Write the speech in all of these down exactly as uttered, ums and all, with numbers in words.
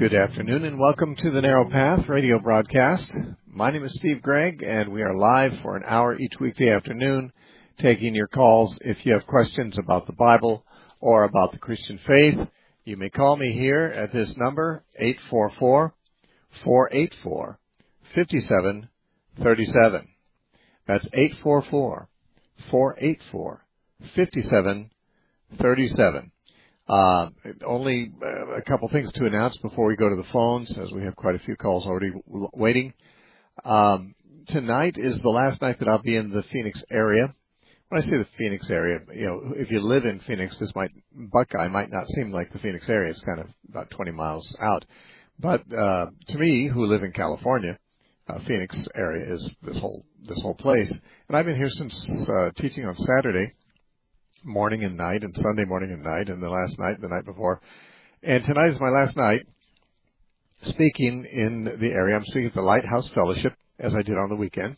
Good afternoon and welcome to the Narrow Path radio broadcast. My name is Steve Gregg and we are live for an hour each weekday afternoon taking your calls. If you have questions about the Bible or about the Christian faith, you may call me here at this number, eight four four, four eight four, five seven three seven. That's eight four four, four eight four, five seven three seven. Uh, only uh, a couple things to announce before we go to the phones, as we have quite a few calls already w- waiting. Um, tonight is the last night that I'll be in the Phoenix area. When I say the Phoenix area, you know, if you live in Phoenix, this might, Buckeye might not seem like the Phoenix area. It's kind of about twenty miles out. But, uh, to me, who live in California, uh, Phoenix area is this whole, this whole place. And I've been here since, uh, teaching on Saturday morning and night, and Sunday morning and night, and the last night, the night before. And tonight is my last night speaking in the area. I'm speaking at the Lighthouse Fellowship, as I did on the weekend.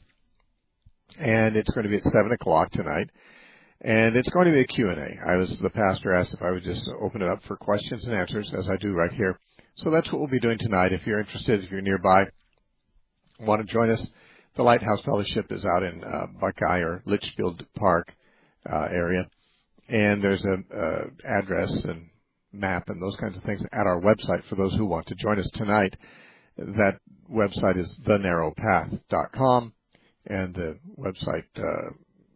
And it's going to be at seven o'clock tonight. And it's going to be a Q and A. I was, the pastor asked if I would just open it up for questions and answers, as I do right here. So that's what we'll be doing tonight. If you're interested, if you're nearby, want to join us, the Lighthouse Fellowship is out in uh, Buckeye or Litchfield Park uh, area. And there's a uh, address and map and those kinds of things at our website for those who want to join us tonight. That website is the narrow path dot com, and the website uh,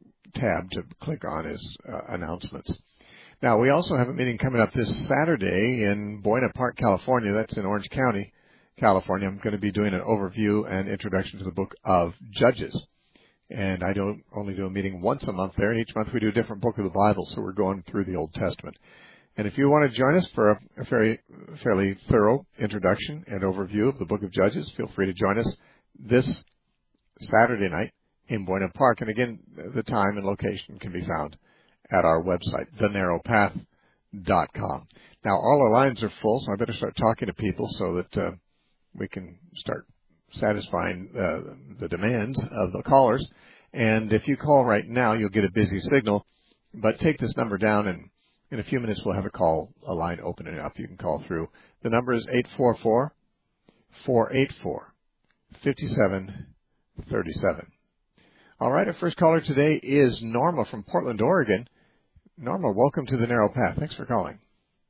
tab to click on is uh, announcements. Now, we also have a meeting coming up this Saturday in Buena Park, California. That's in Orange County, California. I'm going to be doing an overview and introduction to the book of Judges. And I don't only do a meeting once a month there, and each month we do a different book of the Bible, so we're going through the Old Testament. And if you want to join us for a, a very, fairly thorough introduction and overview of the book of Judges, feel free to join us this Saturday night in Buena Park. And again, the time and location can be found at our website, the narrow path dot com. Now, all our lines are full, so I better start talking to people so that uh, we can start satisfying uh, the demands of the callers. And if you call right now, you'll get a busy signal. But take this number down, and in a few minutes we'll have a call, a line opening up. You can call through. The number is eight four four, four eight four, five seven three seven. All right, our first caller today is Norma from Portland, Oregon. Norma, welcome to the Narrow Path. Thanks for calling.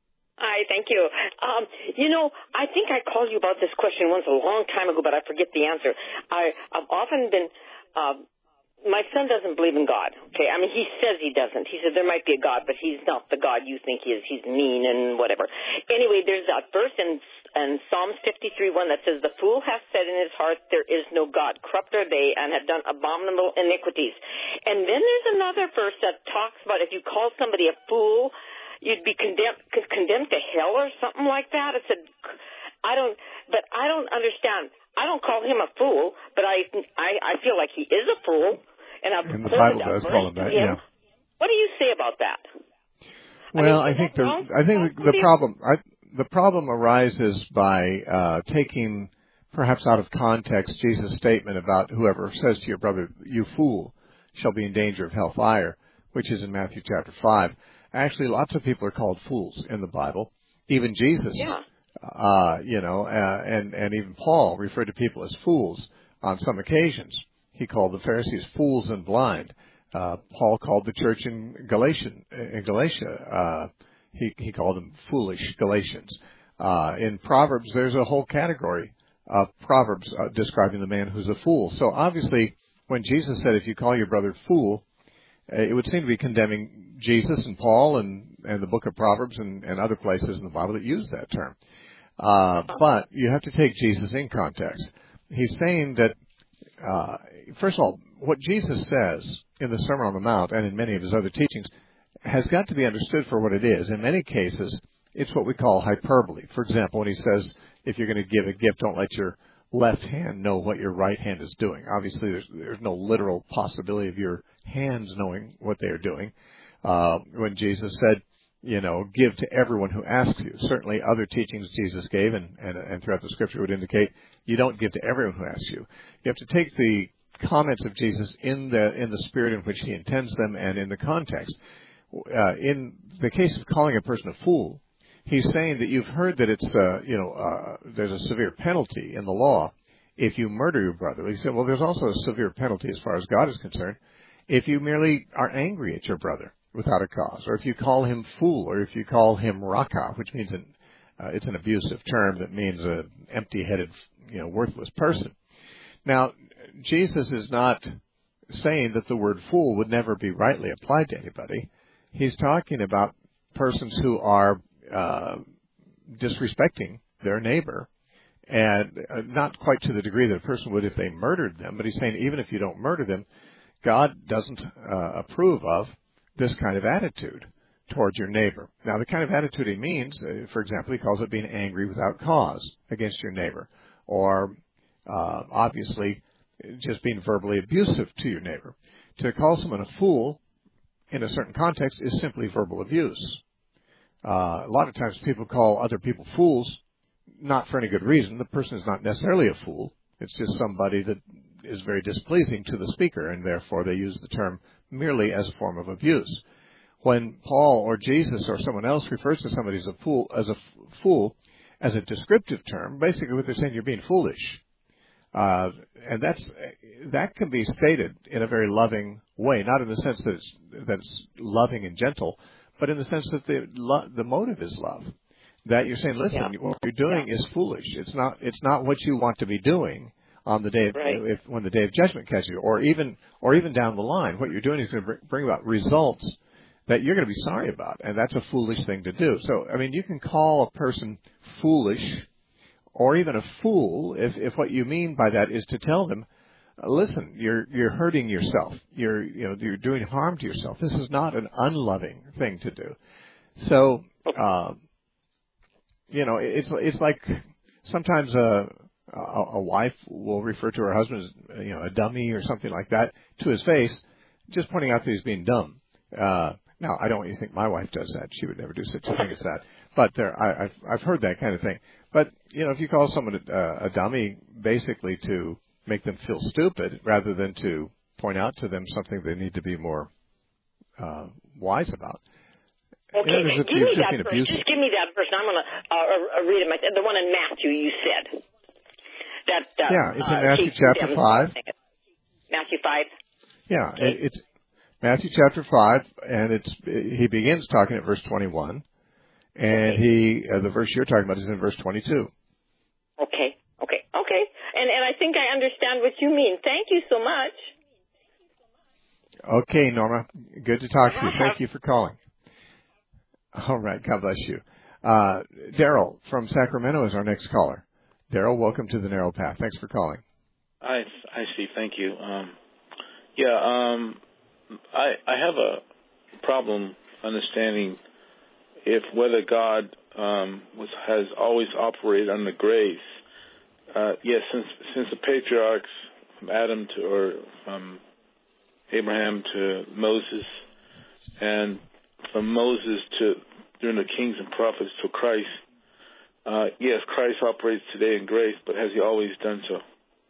Hi, thank you. Um, you know, I think I called you about this question once a long time ago, but I forget the answer. I, I've often been, uh, my son doesn't believe in God, okay? I mean, he says he doesn't. He said there might be a God, but he's not the God you think he is. He's mean and whatever. Anyway, there's a verse in, in Psalms fifty-three one that says, "The fool hath said in his heart, there is no God. Corrupt are they, and have done abominable iniquities." And then there's another verse that talks about if you call somebody a fool, you'd be condemned condemned to hell or something like that. It said, I don't, but I don't understand. I don't call him a fool, but I, I, I feel like he is a fool, and I've and the Bible does call him that. Yeah. What do you say about that? Well, I, mean, I think the wrong? I think the, the problem I, the problem arises by uh, taking perhaps out of context Jesus' statement about whoever says to your brother, "You fool," shall be in danger of hellfire, which is in Matthew chapter five. Actually, lots of people are called fools in the Bible. Even Jesus, yeah. uh, you know, uh, and, and even Paul referred to people as fools on some occasions. He called the Pharisees fools and blind. Uh, Paul called the church in Galatian, in Galatia, uh, he, he called them foolish Galatians. Uh, in Proverbs, there's a whole category of Proverbs uh, describing the man who's a fool. So obviously, when Jesus said, if you call your brother fool, it would seem to be condemning Jesus and Paul and, and the book of Proverbs and, and other places in the Bible that use that term. Uh, but you have to take Jesus in context. He's saying that, uh, first of all, what Jesus says in the Sermon on the Mount and in many of his other teachings has got to be understood for what it is. In many cases, it's what we call hyperbole. For example, when he says, if you're going to give a gift, don't let your left hand know what your right hand is doing. Obviously, there's, there's no literal possibility of your hands knowing what they are doing. Uh, when Jesus said, you know, give to everyone who asks you. Certainly other teachings Jesus gave and, and, and throughout the scripture would indicate you don't give to everyone who asks you. You have to take the comments of Jesus in the, in the spirit in which he intends them and in the context. Uh, in the case of calling a person a fool, he's saying that you've heard that it's, uh, you know, uh, there's a severe penalty in the law if you murder your brother. He said, well, there's also a severe penalty as far as God is concerned if you merely are angry at your brother without a cause, or if you call him fool, or if you call him raka, which means an, uh, it's an abusive term that means an empty-headed, you know, worthless person. Now, Jesus is not saying that the word fool would never be rightly applied to anybody. He's talking about persons who are uh, disrespecting their neighbor, and uh, not quite to the degree that a person would if they murdered them, but he's saying even if you don't murder them, God doesn't uh, approve of this kind of attitude towards your neighbor. Now, the kind of attitude he means, uh, for example, he calls it being angry without cause against your neighbor, or uh, obviously just being verbally abusive to your neighbor. To call someone a fool in a certain context is simply verbal abuse. Uh, a lot of times people call other people fools, not for any good reason. The person is not necessarily a fool. It's just somebody that is very displeasing to the speaker, and therefore they use the term merely as a form of abuse. When Paul or Jesus or someone else refers to somebody as a fool, as a f- fool, as a descriptive term, basically what they're saying, you're being foolish. Uh, and that's, that can be stated in a very loving way, not in the sense that it's, that it's loving and gentle, but in the sense that the, lo- the motive is love. That you're saying, listen, yeah. what you're doing yeah. is foolish. It's not, it's not what you want to be doing on the day of, right. if, when the day of judgment catches you, or even, or even down the line. What you're doing is going to bring about results that you're going to be sorry about, and that's a foolish thing to do. So, I mean, you can call a person foolish or even a fool if, if what you mean by that is to tell them, listen, you're you're hurting yourself. You're you know you're doing harm to yourself. This is not an unloving thing to do. So, uh, you know, it's it's like sometimes a, a a wife will refer to her husband as, you know, a dummy or something like that to his face, just pointing out that he's being dumb. Uh, now, I don't want you to think my wife does that. She would never do such a thing as that. But there, I, I've I've heard that kind of thing. But you know, if you call someone a, a dummy, basically to make them feel stupid rather than to point out to them something they need to be more uh, wise about. Okay, you know, give me that verse. Just give me that verse. I'm going to uh, read it. The one in Matthew you said. That, uh, yeah, it's in uh, Matthew chapter five. Matthew five. Yeah, okay. it, it's Matthew chapter five, and it's he begins talking at verse twenty-one, and okay. he uh, the verse you're talking about is in verse twenty-two. Okay, okay, okay. And and I think I understand what you mean. Thank you so much. Okay, Norma. Good to talk to you. Thank you for calling. All right. God bless you. Uh, Daryl from Sacramento is our next caller. Daryl, welcome to the Narrow Path. Thanks for calling. I, I see. Thank you. Um, yeah, um, I, I have a problem understanding if whether God um, was, has always operated under grace. Uh, yes, since since the patriarchs, from Adam to or from Abraham to Moses, and from Moses to during the kings and prophets to Christ. Uh, yes, Christ operates today in grace, but has he always done so?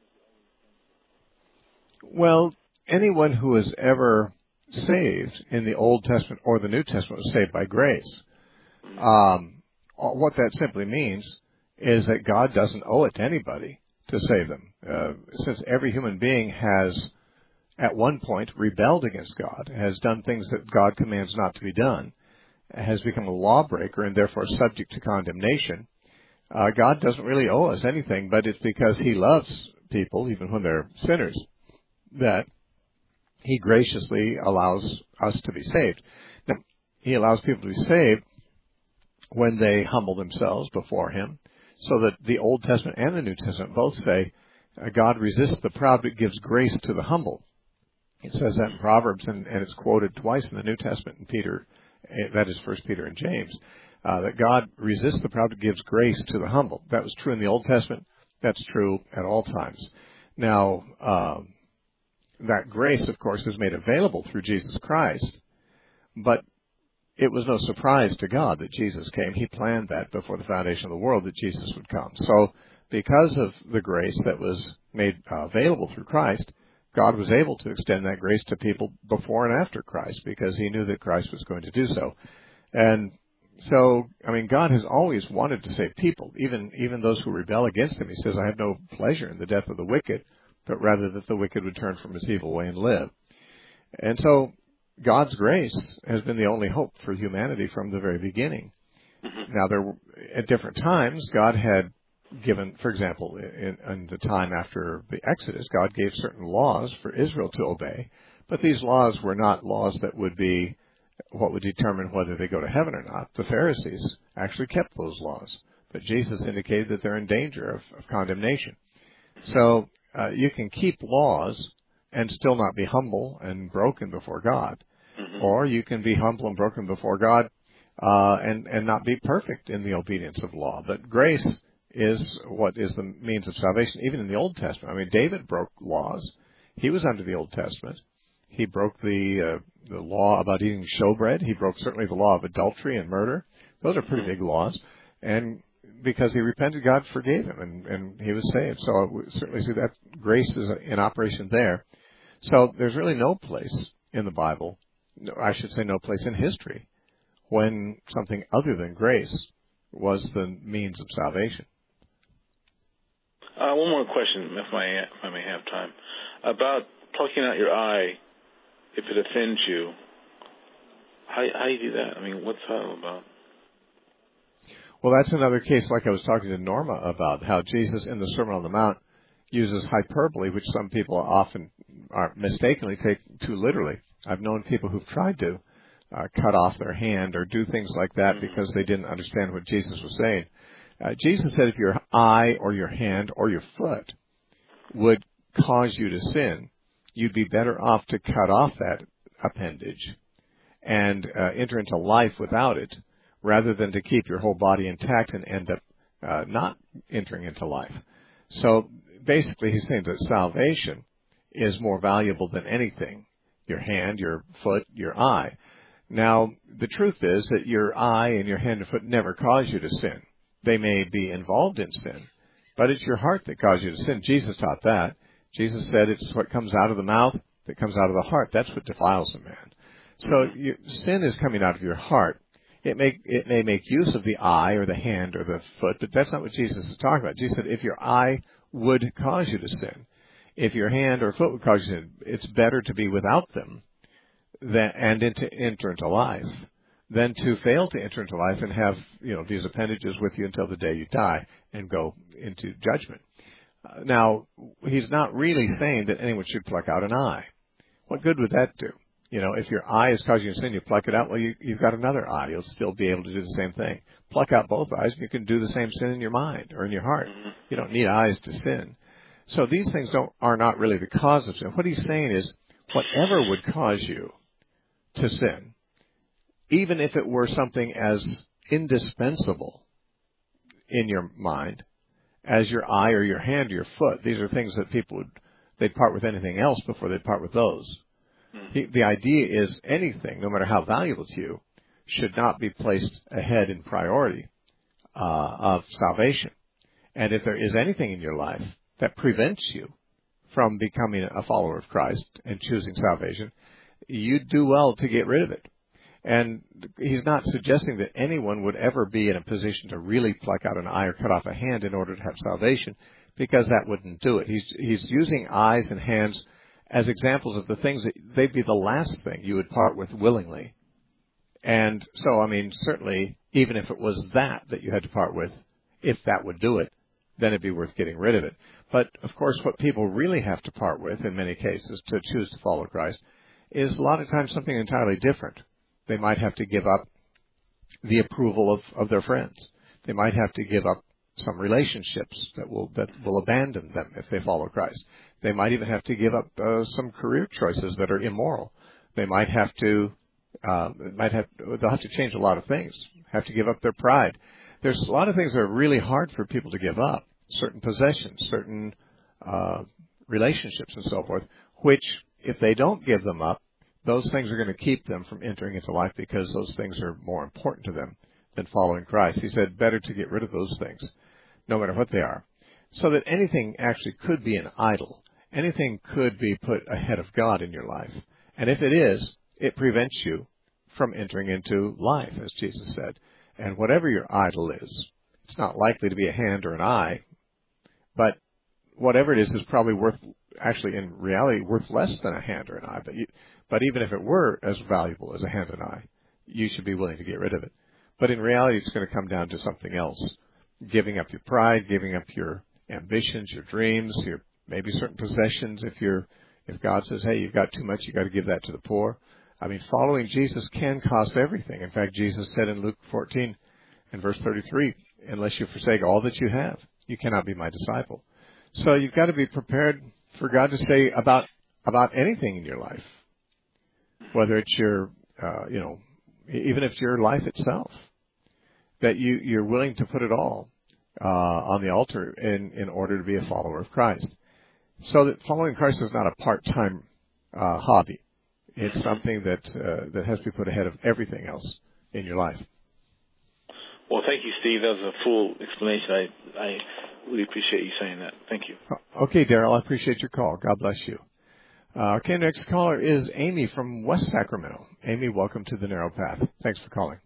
Well, anyone who is ever saved in the Old Testament or the New Testament was saved by grace. Um, what that simply means is that God doesn't owe it to anybody to save them. Uh, since every human being has, at one point, rebelled against God, has done things that God commands not to be done, has become a lawbreaker and therefore subject to condemnation, uh, God doesn't really owe us anything, but it's because he loves people, even when they're sinners, that he graciously allows us to be saved. Now, he allows people to be saved when they humble themselves before him, so that the Old Testament and the New Testament both say, uh, God resists the proud but gives grace to the humble. It says that in Proverbs, and, and it's quoted twice in the New Testament in Peter, that is First Peter and James, uh, that God resists the proud but gives grace to the humble. That was true in the Old Testament. That's true at all times. Now, um, that grace, of course, is made available through Jesus Christ, but it was no surprise to God that Jesus came. He planned that before the foundation of the world, that Jesus would come. So because of the grace that was made uh, available through Christ, God was able to extend that grace to people before and after Christ because he knew that Christ was going to do so. And, so, I mean, God has always wanted to save people, even even those who rebel against him. He says, I have no pleasure in the death of the wicked, but rather that the wicked would turn from his evil way and live. And so God's grace has been the only hope for humanity from the very beginning. Mm-hmm. Now, there at different times, God had given, for example, in, in the time after the Exodus, God gave certain laws for Israel to obey, but these laws were not laws that would be what would determine whether they go to heaven or not. The Pharisees actually kept those laws, but Jesus indicated that they're in danger of, of condemnation. So uh, you can keep laws and still not be humble and broken before God, mm-hmm. or you can be humble and broken before God uh, and and not be perfect in the obedience of law. But grace is what is the means of salvation, even in the Old Testament. I mean, David broke laws. He was under the Old Testament. He broke the uh, the law about eating showbread. He broke certainly the law of adultery and murder. Those are pretty big laws. And because he repented, God forgave him, and, and he was saved. So we certainly see that grace is in operation there. So there's really no place in the Bible, I should say no place in history, when something other than grace was the means of salvation. Uh, one more question, if I, if I may have time, about plucking out your eye if it offends you. How, how do you do that? I mean, what's that all about? Well, that's another case like I was talking to Norma about, how Jesus in the Sermon on the Mount uses hyperbole, which some people often are mistakenly take too literally. I've known people who've tried to uh, cut off their hand or do things like that mm-hmm. because they didn't understand what Jesus was saying. Uh, Jesus said if your eye or your hand or your foot would cause you to sin, you'd be better off to cut off that appendage and uh, enter into life without it, rather than to keep your whole body intact and end up uh, not entering into life. So basically he's saying that salvation is more valuable than anything, your hand, your foot, your eye. Now, the truth is that your eye and your hand and foot never cause you to sin. They may be involved in sin, but it's your heart that causes you to sin. Jesus taught that. Jesus said it's what comes out of the mouth that comes out of the heart. That's what defiles a man. So you, sin is coming out of your heart. It may, it may make use of the eye or the hand or the foot, but that's not what Jesus is talking about. Jesus said if your eye would cause you to sin, if your hand or foot would cause you to sin, it's better to be without them than, and into, enter into life than to fail to enter into life and have, you know, these appendages with you until the day you die and go into judgment. Uh, now, he's not really saying that anyone should pluck out an eye. What good would that do? You know, if your eye is causing you to sin, you pluck it out, well, you, you've got another eye. You'll still be able to do the same thing. Pluck out both eyes, and you can do the same sin in your mind or in your heart. You don't need eyes to sin. So these things don't are not really the cause of sin. What he's saying is, whatever would cause you to sin, even if it were something as indispensable in your mind as your eye or your hand or your foot, these are things that people would, they'd part with anything else before they'd part with those. The, the idea is anything, no matter how valuable to you, should not be placed ahead in priority uh, of salvation. And if there is anything in your life that prevents you from becoming a follower of Christ and choosing salvation, you do well to get rid of it. And he's not suggesting that anyone would ever be in a position to really pluck out an eye or cut off a hand in order to have salvation, because that wouldn't do it. He's, he's using eyes and hands as examples of the things that they'd be the last thing you would part with willingly. And so, I mean, certainly, even if it was that that you had to part with, if that would do it, then it'd be worth getting rid of it. But, of course, what people really have to part with, in many cases, to choose to follow Christ, is a lot of times something entirely different. They might have to give up the approval of, of their friends. They might have to give up some relationships that will that will abandon them if they follow Christ. They might even have to give up uh, some career choices that are immoral. They might have to uh, might have they'll have to change a lot of things. Have to give up their pride. There's a lot of things that are really hard for people to give up. Certain possessions, certain uh, relationships, and so forth. Which, if they don't give them up, those things are going to keep them from entering into life because those things are more important to them than following Christ. He said better to get rid of those things, no matter what they are, so that anything actually could be an idol. Anything could be put ahead of God in your life. And if it is, it prevents you from entering into life, as Jesus said. And whatever your idol is, it's not likely to be a hand or an eye, but whatever it is is probably worth, actually in reality, worth less than a hand or an eye. But you, but even if it were as valuable as a hand and eye, you should be willing to get rid of it. But in reality, it's going to come down to something else. Giving up your pride, giving up your ambitions, your dreams, your maybe certain possessions. If you're, if God says, hey, you've got too much, you've got to give that to the poor. I mean, following Jesus can cost everything. In fact, Jesus said in Luke fourteen and verse thirty-three, unless you forsake all that you have, you cannot be my disciple. So you've got to be prepared for God to say about, about anything in your life, whether it's your, uh, you know, even if it's your life itself, that you, you're willing to put it all uh, on the altar in, in order to be a follower of Christ. So that following Christ is not a part-time uh, hobby. It's something that uh, that has to be put ahead of everything else in your life. Well, thank you, Steve. That was a full explanation. I, I really appreciate you saying that. Thank you. Okay, Daryl, I appreciate your call. God bless you. Uh, okay, next caller is Amy from West Sacramento. Amy, welcome to the Narrow Path. Thanks for calling.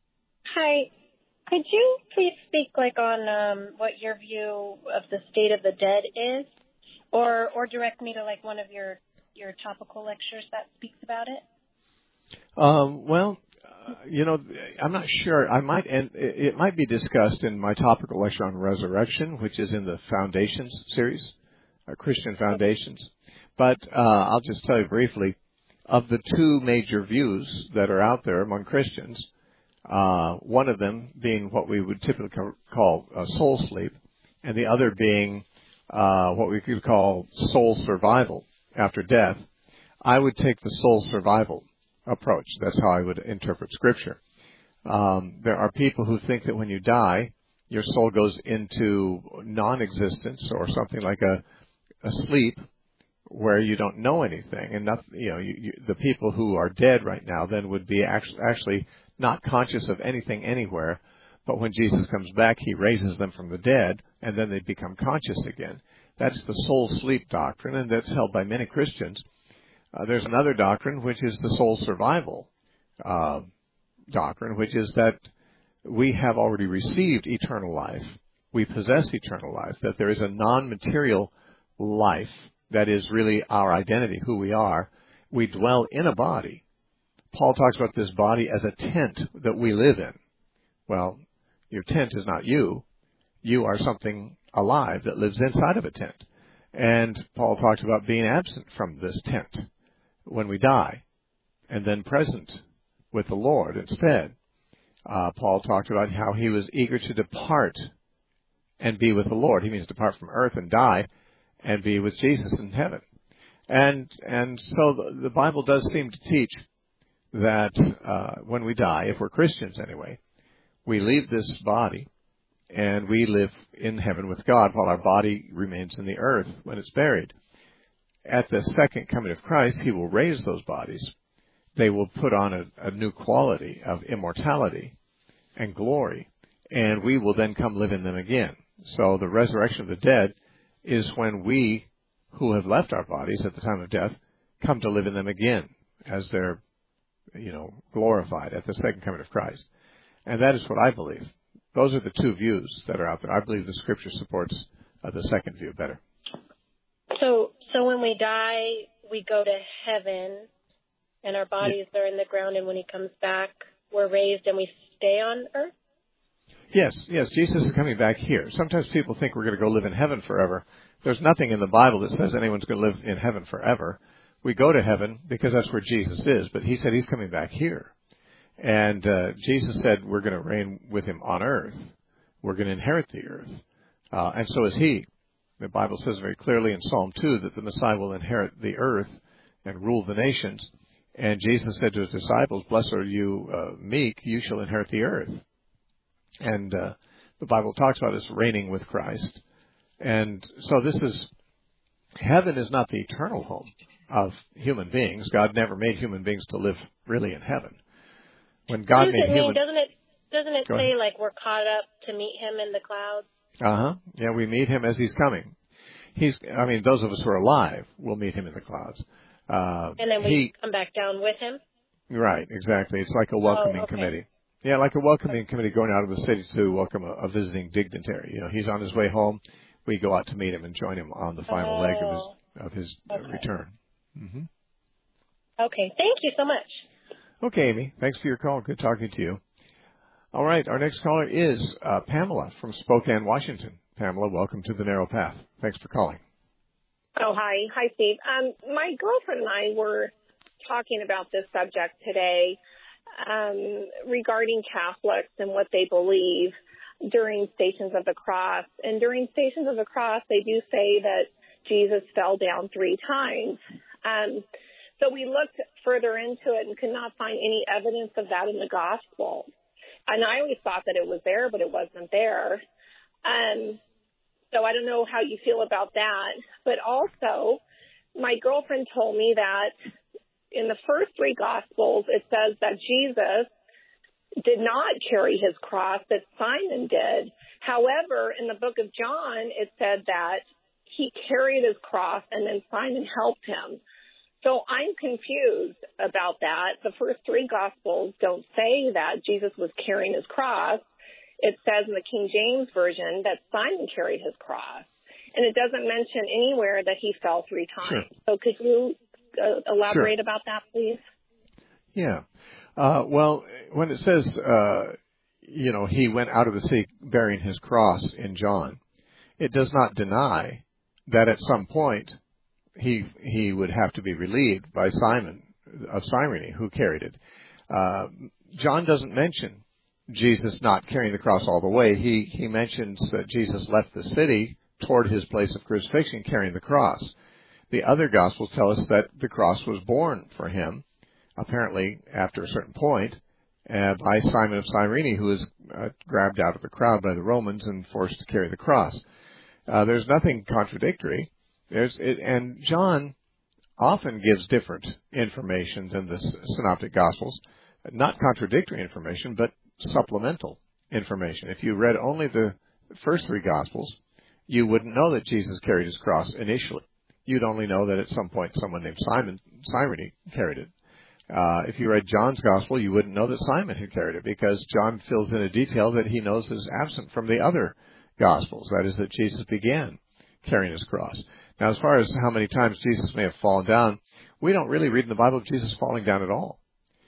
Hi. Could you please speak like on um, what your view of the state of the dead is, or or direct me to like one of your, your topical lectures that speaks about it? Um, well, uh, you know, I'm not sure. I might end, it might be discussed in my topical lecture on resurrection, which is in the Foundations series, uh, Christian Foundations. But uh, I'll just tell you briefly, of the two major views that are out there among Christians, uh, one of them being what we would typically call uh, soul sleep, and the other being uh, what we could call soul survival after death. I would take the soul survival approach. That's how I would interpret Scripture. Um, there are people who think that when you die, your soul goes into non-existence or something like a, a sleep, where you don't know anything, and nothing, you know, you, you, the people who are dead right now then would be actually, actually not conscious of anything anywhere, but when Jesus comes back, he raises them from the dead, and then they become conscious again. That's the soul sleep doctrine, and that's held by many Christians. Uh, there's another doctrine, which is the soul survival uh, doctrine, which is that we have already received eternal life. We possess eternal life, that there is a non-material life that is really our identity, who we are. We dwell in a body. Paul talks about this body as a tent that we live in. Well, your tent is not you. You are something alive that lives inside of a tent. And Paul talks about being absent from this tent when we die, and then present with the Lord instead. Uh, Paul talked about how he was eager to depart and be with the Lord. He means depart from earth and die and be with Jesus in heaven. And and so the, the Bible does seem to teach that uh, when we die, if we're Christians anyway, we leave this body and we live in heaven with God while our body remains in the earth when it's buried. At the second coming of Christ, he will raise those bodies. They will put on a, a new quality of immortality and glory, and we will then come live in them again. So the resurrection of the dead is when we, who have left our bodies at the time of death, come to live in them again as they're, you know, glorified at the second coming of Christ. And that is what I believe. Those are the two views that are out there. I believe the Scripture supports uh, the second view better. So, so when we die, we go to heaven, and our bodies yeah. are in the ground, and when he comes back, we're raised and we stay on earth? Yes, yes, Jesus is coming back here. Sometimes people think we're going to go live in heaven forever. There's nothing in the Bible that says anyone's going to live in heaven forever. We go to heaven because that's where Jesus is, but he said he's coming back here. And uh, Jesus said we're going to reign with him on earth. We're going to inherit the earth. Uh, and so is he. The Bible says very clearly in Psalm two that the Messiah will inherit the earth and rule the nations. And Jesus said to his disciples, blessed are you uh, meek, you shall inherit the earth. And uh, the Bible talks about us reigning with Christ. And so this is, heaven is not the eternal home of human beings. God never made human beings to live really in heaven. When God what does made it human... mean? Doesn't it, doesn't it Go say, ahead. like, we're caught up to meet him in the clouds? Uh-huh. Yeah, we meet him as he's coming. He's, I mean, those of us who are alive will meet him in the clouds. Uh, and then we he, come back down with him? Right, exactly. It's like a welcoming oh, okay. committee. Yeah, like a welcoming committee going out of the city to welcome a, a visiting dignitary. You know, he's on his way home. We go out to meet him and join him on the final oh, leg of his of his okay. return. Mm-hmm. Okay, thank you so much. Okay, Amy. Thanks for your call. Good talking to you. All right, our next caller is uh, Pamela from Spokane, Washington. Pamela, welcome to the Narrow Path. Thanks for calling. Oh, hi. Hi, Steve. Um, my girlfriend and I were talking about this subject today um, regarding Catholics and what they believe during Stations of the Cross. And during Stations of the Cross, they do say that Jesus fell down three times. Um, so we looked further into it and could not find any evidence of that in the Gospel. And I always thought that it was there, but it wasn't there. Um, so I don't know how you feel about that. But also, my girlfriend told me that in the first three Gospels, it says that Jesus did not carry his cross, that Simon did. However, in the book of John, it said that he carried his cross and then Simon helped him. So I'm confused about that. The first three Gospels don't say that Jesus was carrying his cross. It says in the King James Version that Simon carried his cross. And it doesn't mention anywhere that he fell three times. Sure. So could you uh, elaborate sure. about that, please? Yeah. Uh, well, when it says, uh, you know, he went out of the sea bearing his cross in John, it does not deny that at some point he he would have to be relieved by Simon of Cyrene, who carried it. Uh, John doesn't mention Jesus not carrying the cross all the way. He he mentions that Jesus left the city toward his place of crucifixion carrying the cross. The other Gospels tell us that the cross was borne for him, apparently after a certain point, uh, by Simon of Cyrene, who was uh, grabbed out of the crowd by the Romans and forced to carry the cross. Uh, there's nothing contradictory. There's it, and John often gives different information than the Synoptic Gospels, not contradictory information, but supplemental information. If you read only the first three Gospels, you wouldn't know that Jesus carried his cross initially. You'd only know that at some point someone named Simon Cyrene carried it. Uh, if you read John's Gospel, you wouldn't know that Simon had carried it because John fills in a detail that he knows is absent from the other Gospels. That is, that Jesus began carrying his cross. Now, as far as how many times Jesus may have fallen down, we don't really read in the Bible of Jesus falling down at all.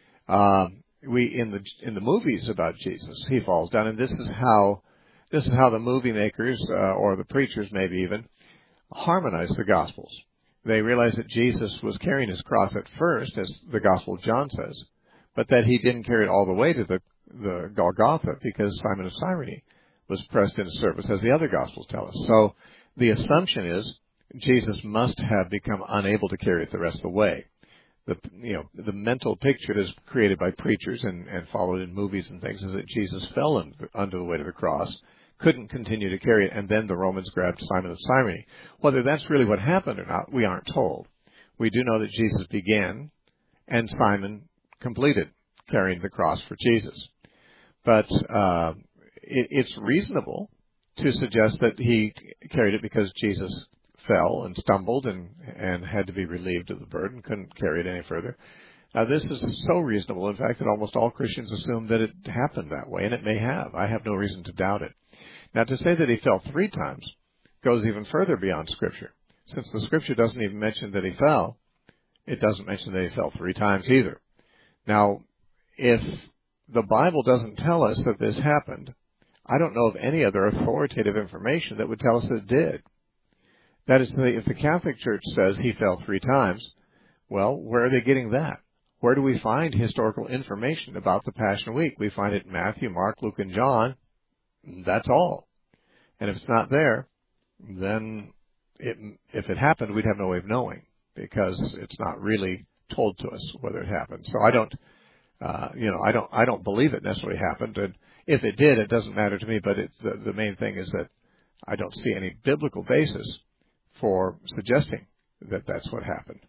Um, we in the in the movies about Jesus, he falls down, and this is how this is how the movie makers uh, or the preachers maybe even harmonize the Gospels. They realize that Jesus was carrying his cross at first, as the Gospel of John says, but that he didn't carry it all the way to the the Golgotha because Simon of Cyrene was pressed into service, as the other Gospels tell us. So the assumption is Jesus must have become unable to carry it the rest of the way. The you know the mental picture that's created by preachers and, and followed in movies and things is that Jesus fell in, under the weight of the cross, couldn't continue to carry it, and then the Romans grabbed Simon of Cyrene. Whether that's really what happened or not, we aren't told. We do know that Jesus began and Simon completed carrying the cross for Jesus. But uh, it, it's reasonable to suggest that he carried it because Jesus fell and stumbled and, and had to be relieved of the burden, couldn't carry it any further. Now, this is so reasonable, in fact, that almost all Christians assume that it happened that way, and it may have. I have no reason to doubt it. Now, to say that he fell three times goes even further beyond Scripture. Since the Scripture doesn't even mention that he fell, it doesn't mention that he fell three times either. Now, if the Bible doesn't tell us that this happened, I don't know of any other authoritative information that would tell us that it did. That is to say, if the Catholic Church says he fell three times, well, where are they getting that? Where do we find historical information about the Passion Week? We find it in Matthew, Mark, Luke, and John. That's all. And if it's not there, then it, if it happened, we'd have no way of knowing because it's not really told to us whether it happened. So I don't, uh, you know, I don't, I don't believe it necessarily happened. And if it did, it doesn't matter to me. But it, the, the main thing is that I don't see any biblical basis for suggesting that that's what happened.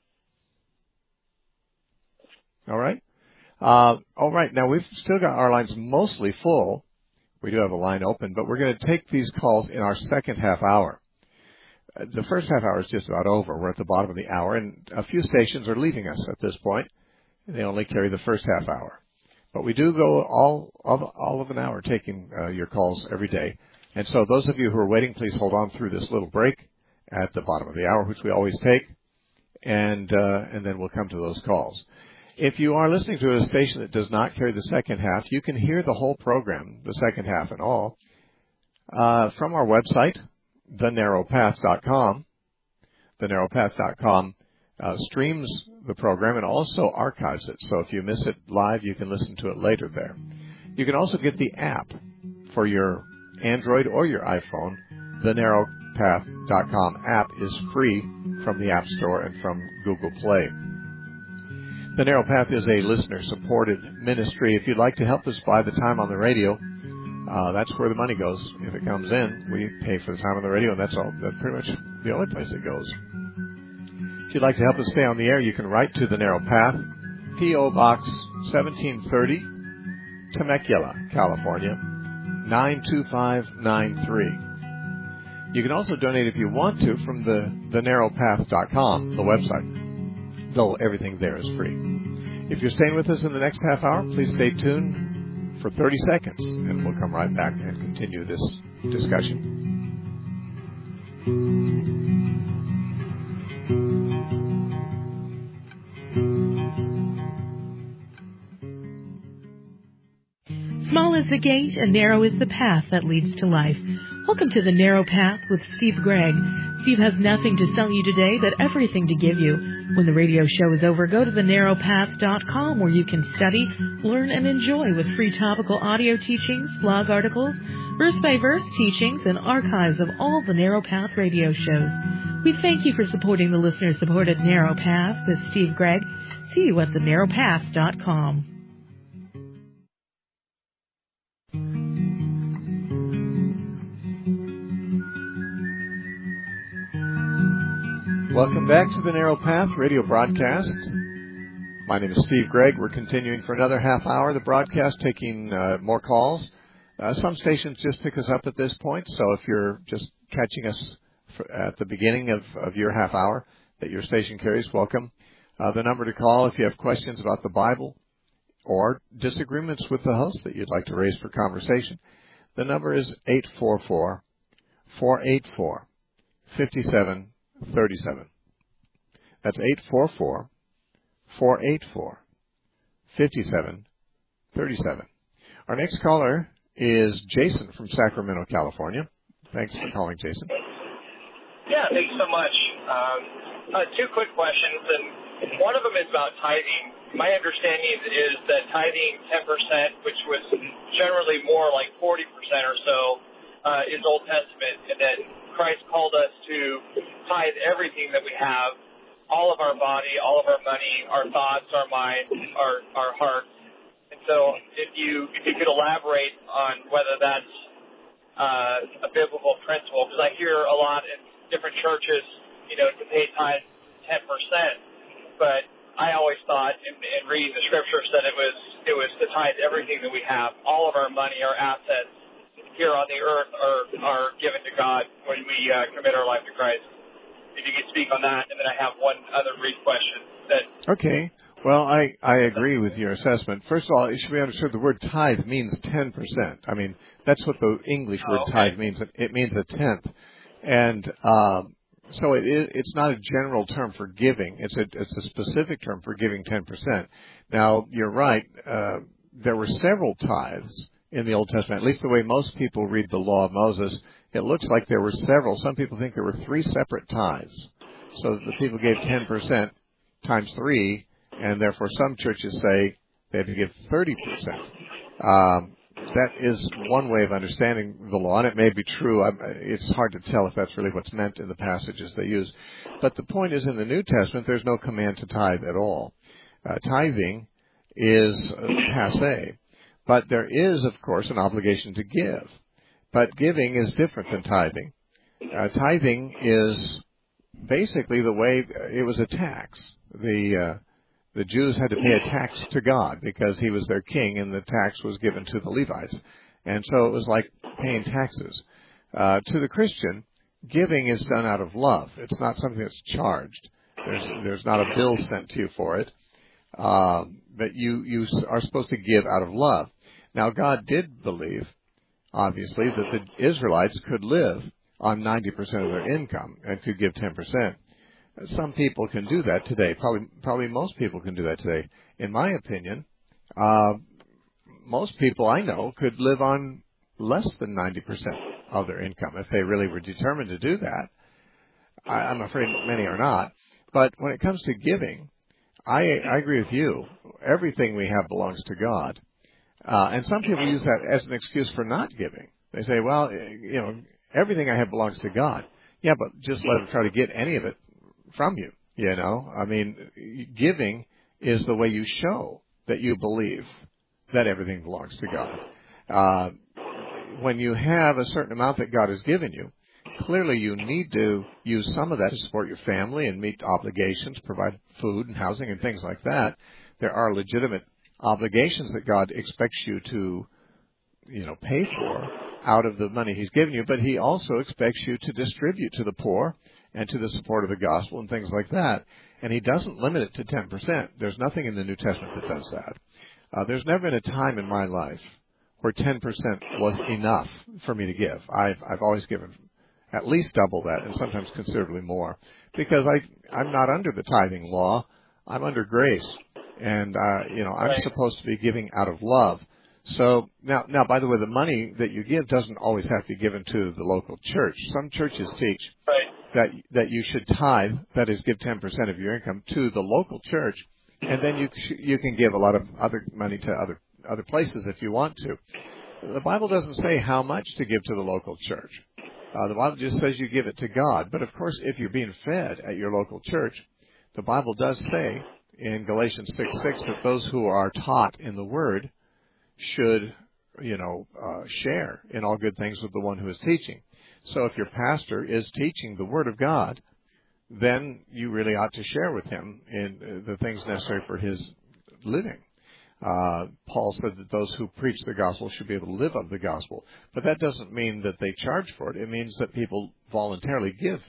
All right. Uh, all right. Now we've still got our lines mostly full. We do have a line open, but we're going to take these calls in our second half hour. Uh, the first half hour is just about over. We're at the bottom of the hour, and a few stations are leaving us at this point. They only carry the first half hour. But we do go all of, all of an hour taking uh, your calls every day. And so those of you who are waiting, please hold on through this little break at the bottom of the hour, which we always take, and uh, and then we'll come to those calls. If you are listening to a station that does not carry the second half, you can hear the whole program, the second half and all, uh, from our website, the narrow path dot com. the narrow path dot com uh, streams the program and also archives it. So if you miss it live, you can listen to it later there. You can also get the app for your Android or your iPhone. The narrow path dot com app is free from the App Store and from Google Play. The Narrow Path is a listener-supported ministry. If you'd like to help us buy the time on the radio, uh, that's where the money goes. If it comes in, we pay for the time on the radio, and that's all. That's pretty much the only place it goes. If you'd like to help us stay on the air, you can write to The Narrow Path, P O. Box seventeen thirty, Temecula, California, nine two five nine three. You can also donate if you want to from the the narrow path dot com, the website, though everything there is free. If you're staying with us in the next half hour, please stay tuned for thirty seconds, and we'll come right back and continue this discussion. Small is the gate and narrow is the path that leads to life. Welcome to The Narrow Path with Steve Gregg. Steve has nothing to sell you today, but everything to give you. When the radio show is over, go to the narrow path dot com where you can study, learn, and enjoy with free topical audio teachings, blog articles, verse-by-verse teachings, and archives of all the Narrow Path radio shows. We thank you for supporting the listener-supported Narrow Path with Steve Gregg. See you at the narrow path dot com. Welcome back to the Narrow Path radio broadcast. My name is Steve Gregg. We're continuing for another half hour of the broadcast, taking uh, more calls. Uh, some stations just pick us up at this point, so if you're just catching us for, at the beginning of, of your half hour that your station carries, welcome. Uh, the number to call if you have questions about the Bible or disagreements with the host that you'd like to raise for conversation, the number is eight four four, four eight four, five seven thirty-seven. That's eight four four, four eight four, five seven thirty-seven. Our next caller is Jason from Sacramento, California. Thanks for calling, Jason. Yeah, thanks so much. Um, uh, two quick questions, and one of them is about tithing. My understanding is that tithing ten percent, which was generally more like forty percent or so, uh, is Old Testament, and that Christ called us to tithe everything that we have, all of our body, all of our money, our thoughts, our mind, our our hearts. And so if you if you could elaborate on whether that's uh, a biblical principle, because I hear a lot in different churches, you know, to pay tithe ten percent, but I always thought in, in reading the scriptures that it was it was to tithe everything that we have, all of our money, our assets here on the earth are, are given to God when we uh, commit our life to Christ. If you could speak on that, and then I have one other brief question. That okay. Well, I, I agree with your assessment. First of all, it should be understood the word tithe means ten percent. I mean, that's what the English word oh, okay. tithe means. It means a tenth. And um, so it is, it's not a general term for giving. It's a, it's a specific term for giving ten percent. Now, you're right. Uh, there were several tithes in the Old Testament, at least the way most people read the law of Moses. It looks like there were several. Some people think there were three separate tithes. So the people gave ten percent times three, and therefore some churches say they had to give thirty percent. Um, that is one way of understanding the law, and it may be true. I'm, it's hard to tell if that's really what's meant in the passages they use. But the point is, in the New Testament, there's no command to tithe at all. Uh, tithing is uh, passé. But there is, of course, an obligation to give. But giving is different than tithing. Uh, tithing is basically the way it was a tax. The uh, the Jews had to pay a tax to God because he was their king, and the tax was given to the Levites. And so it was like paying taxes. Uh, to the Christian, giving is done out of love. It's not something that's charged. There's there's not a bill sent to you for it. uh, that you, you are supposed to give out of love. Now, God did believe, obviously, that the Israelites could live on ninety percent of their income and could give ten percent. Some people can do that today. Probably, probably most people can do that today. In my opinion, uh, most people I know could live on less than ninety percent of their income if they really were determined to do that. I, I'm afraid many are not. But when it comes to giving, I, I agree with you. Everything we have belongs to God. Uh, and some people use that as an excuse for not giving. They say, well, you know, everything I have belongs to God. Yeah, but just let them try to get any of it from you, you know. I mean, giving is the way you show that you believe that everything belongs to God. Uh, when you have a certain amount that God has given you, clearly you need to use some of that to support your family and meet obligations, provide food and housing and things like that. There are legitimate obligations that God expects you to, you know, pay for out of the money He's given you, but He also expects you to distribute to the poor and to the support of the gospel and things like that. And He doesn't limit it to ten percent. There's nothing in the New Testament that does that. Uh, there's never been a time in my life where ten percent was enough for me to give. I've, I've always given at least double that and sometimes considerably more because I, I'm not under the tithing law. I'm under grace. And, uh, you know, I'm right. supposed to be giving out of love. So now, now, by the way, the money that you give doesn't always have to be given to the local church. Some churches teach right. that that you should tithe, that is, give ten percent of your income to the local church, and then you you can give a lot of other money to other other places if you want to. The Bible doesn't say how much to give to the local church. Uh, the Bible just says you give it to God. But of course, if you're being fed at your local church, the Bible does say in Galatians six six that those who are taught in the Word should, you know, uh, share in all good things with the one who is teaching. So if your pastor is teaching the Word of God, then you really ought to share with him in the things necessary for his living. Uh, Paul said that those who preach the gospel should be able to live of the gospel. But that doesn't mean that they charge for it. It means that people voluntarily give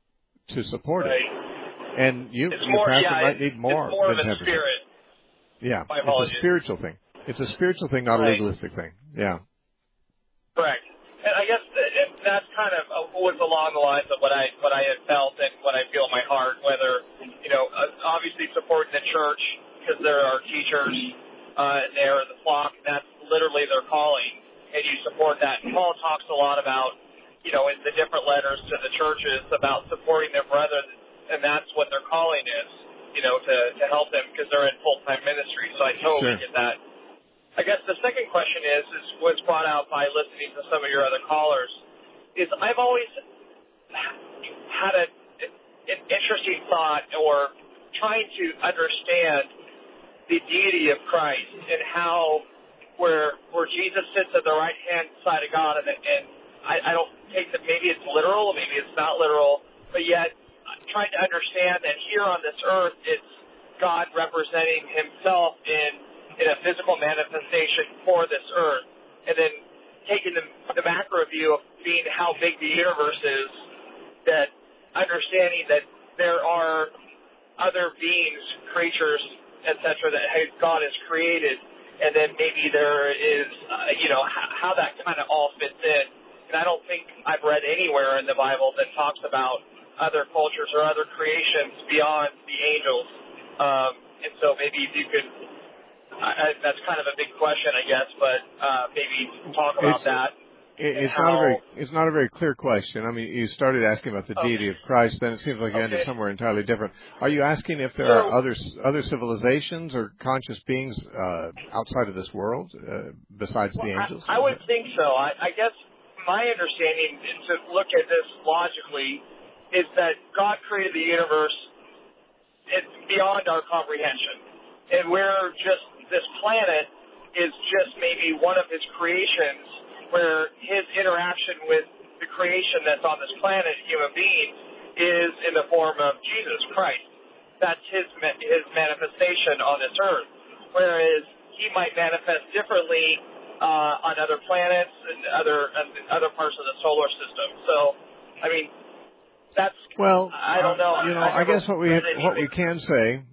to support right. it. And you, it's your more, pastor yeah, might need more, it's more than of a ten percent. Spirit. Yeah, My it's apologies. a spiritual thing. It's a spiritual thing, not right. a legalistic thing. Yeah. Correct. And I guess that, that's kind of was along the lines of what I what I had felt and what I feel in my heart. Whether, you know, obviously supporting the church because there are teachers uh, and they're the flock. And that's literally their calling, and you support that. And Paul talks a lot about, you know, in the different letters to the churches about supporting their brethren, and that's what their calling is. You know, to to help them because they're in full time ministry. So I totally Sure. get that. I guess the second question is, is was brought out by listening to some of your other callers, is I've always had a, an interesting thought or trying to understand the deity of Christ and how where where Jesus sits at the right hand side of God, and, and I, I don't take that maybe it's literal, maybe it's not literal, but yet I'm trying to understand that here on this earth it's God representing Himself in in a physical manifestation for this earth, and then taking the, the macro view of being how big the universe is, that understanding that there are other beings, creatures, et cetera, that God has created, and then maybe there is, uh, you know, how, how that kind of all fits in. And I don't think I've read anywhere in the Bible that talks about other cultures or other creations beyond the angels. Um, and so maybe if you could, I, that's kind of a big question, I guess, but uh, maybe talk about It's, that. It, it's how, not a very it's not a very clear question. I mean, you started asking about the okay. deity of Christ, then it seems like you okay. ended somewhere entirely different. Are you asking if there so, are other other civilizations or conscious beings uh, outside of this world uh, besides well, the angels? I, I would think so. I, I guess my understanding, to look at this logically, is that God created the universe. It's beyond our comprehension, and we're just this planet is just maybe one of His creations, where His interaction with the creation that's on this planet, human beings, is in the form of Jesus Christ. That's His His manifestation on this earth. Whereas He might manifest differently uh, on other planets and other and other parts of the solar system. So, I mean, that's well, I don't know. You know, I, I guess what we what we can say